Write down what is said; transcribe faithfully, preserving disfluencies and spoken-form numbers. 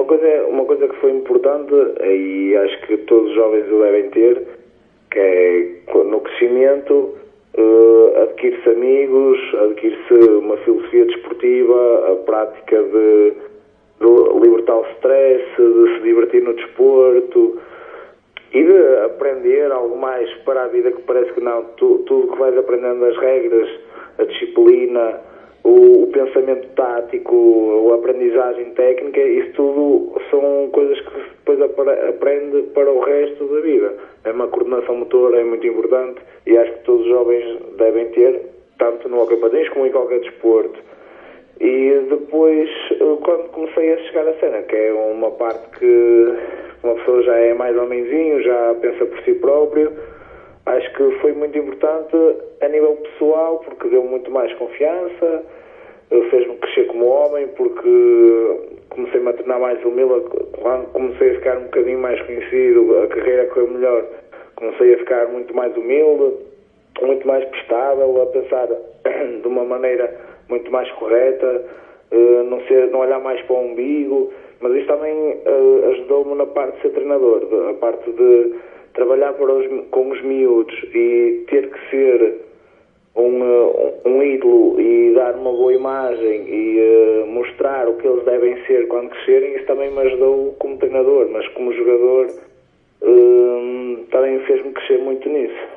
uma coisa, uma coisa que foi importante, e acho que todos os jovens o devem ter, que é no crescimento, uh, adquirir-se amigos, adquirir-se uma filosofia desportiva, a prática de, de libertar o stress, de se divertir no desporto e de aprender algo mais para a vida, que parece que não, tu, tudo que vais aprendendo, as regras, a disciplina, o, o pensamento tático, a aprendizagem técnica, isso tudo são coisas que depois aprende para o resto da vida. É uma coordenação motora, é muito importante, e acho que todos os jovens devem ter, tanto no hockey patins como em qualquer desporto. E depois, quando comecei a chegar à cena, que é uma parte que uma pessoa já é mais homenzinho, já pensa por si próprio, acho que foi muito importante a nível pessoal, porque deu muito mais confiança, fez-me crescer como homem, porque comecei-me a tornar mais humilde. Quando comecei a ficar um bocadinho mais conhecido, a carreira correu melhor, comecei a ficar muito mais humilde, muito mais prestável, a pensar de uma maneira muito mais correta, não, ser, não olhar mais para o umbigo, mas isso também ajudou-me na parte de ser treinador, a parte de trabalhar para os, com os miúdos e ter que ser um, um ídolo e dar uma boa imagem e uh, mostrar o que eles devem ser quando crescerem. Isso também me ajudou como treinador, mas como jogador uh, também fez-me crescer muito nisso.